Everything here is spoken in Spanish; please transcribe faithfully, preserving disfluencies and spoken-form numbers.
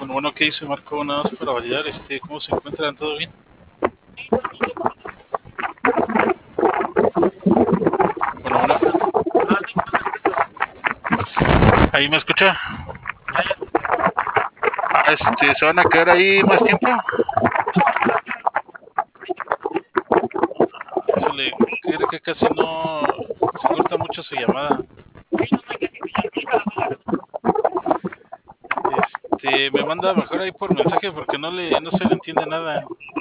Bueno, bueno, ¿qué hizo Marco? Nada más para validar, este, ¿cómo se encuentran? ¿Todo bien? Bueno, bueno. ¿Ahí me escucha? Ah, este, ¿se van a quedar ahí más tiempo? Híjole, creo que casi no se corta mucho su llamada. Este, me manda mejor ahí por mensaje porque no le, no se le entiende nada.